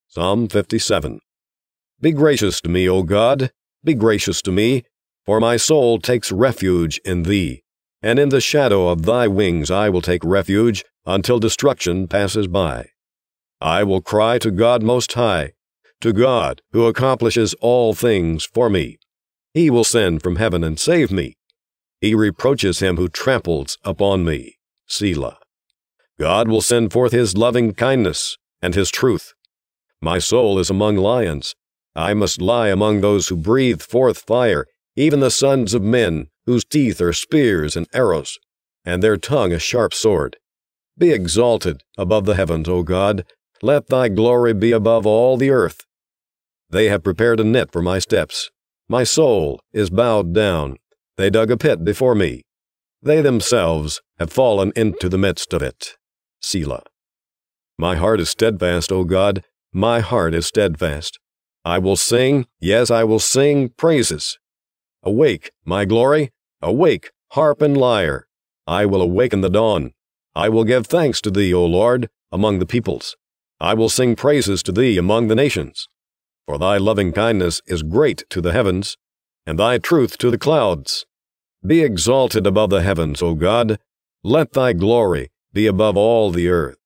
Psalm 57. Be gracious to me, O God, be gracious to me, for my soul takes refuge in thee, and in the shadow of thy wings I will take refuge until destruction passes by. I will cry to God Most High, to God who accomplishes all things for me. He will send from heaven and save me. He reproaches him who tramples upon me. Selah. God will send forth his loving kindness and his truth. My soul is among lions. I must lie among those who breathe forth fire, even the sons of men, whose teeth are spears and arrows, and their tongue a sharp sword. Be exalted above the heavens, O God. Let thy glory be above all the earth. They have prepared a net for my steps. My soul is bowed down. They dug a pit before me. They themselves have fallen into the midst of it. Selah. My heart is steadfast, O God. My heart is steadfast. I will sing, yes, I will sing praises. Awake, my glory. Awake, harp and lyre. I will awaken the dawn. I will give thanks to thee, O Lord, among the peoples. I will sing praises to thee among the nations. For thy loving kindness is great to the heavens, and thy truth to the clouds. Be exalted above the heavens, O God. Let thy glory be above all the earth.